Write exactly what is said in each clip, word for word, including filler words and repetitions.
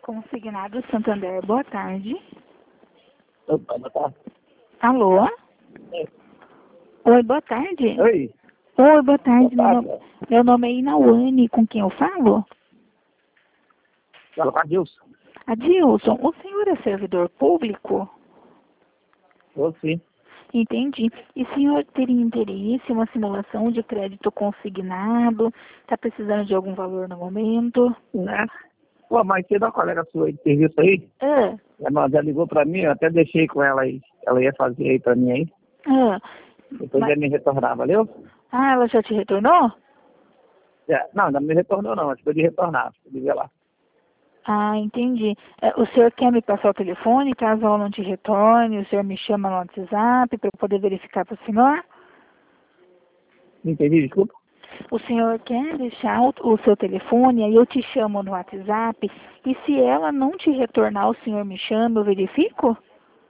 Consignado Santander, boa tarde. Opa, boa tarde. Alô? Oi. Oi, boa tarde. Oi. Oi, boa tarde. Boa Meu, tarde. nome, meu nome é Inauane, com quem eu falo? Fala com a Dilson. Adilson, o senhor é servidor público? Eu sim. Entendi. E o senhor teria interesse em uma simulação de crédito consignado? Está precisando de algum valor no momento? Né? Pô, mas tem uma colega sua aí de serviço aí, Ah, ela já ligou pra mim, eu até deixei com ela aí. Ela ia fazer aí pra mim aí. ah, Depois mas, ia me retornar, valeu? ah, ela já te retornou? Já. Não, não me retornou não, acho que eu de retornar. Deixa eu ligar lá. Ah, entendi. É, o senhor quer me passar o telefone, caso ela não te retorne, o senhor me chama no WhatsApp para eu poder verificar para o senhor? Não entendi, desculpa. O senhor quer deixar o, o seu telefone, aí eu te chamo no WhatsApp, e se ela não te retornar, o senhor me chama, eu verifico?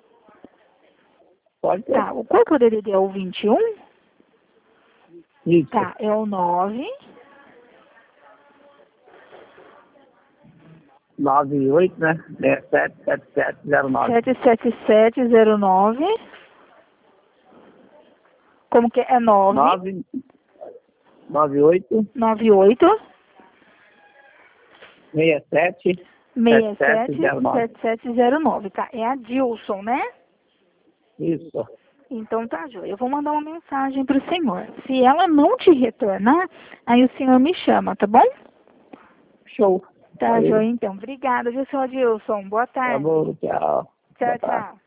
Pode ser. Tá, o qual que eu deveria é o vinte e um? Isso. Tá, é o nove nove oito, né? sete sete sete zero nove. sete sete sete zero nove. Como que é? É nove nove nove oito nove oito seis sete seis sete sete sete zero nove. sete sete zero nove, tá? É a Dilson, né? Isso. Então tá, Jô. Eu vou mandar uma mensagem pro senhor. Se ela não te retornar, aí o senhor me chama, tá bom? Show. Tá, Valeu. Jô, então. Obrigada, viu, senhor Dilson? Boa Tá tarde. bom, tchau. Tchau, Boa tarde. tchau.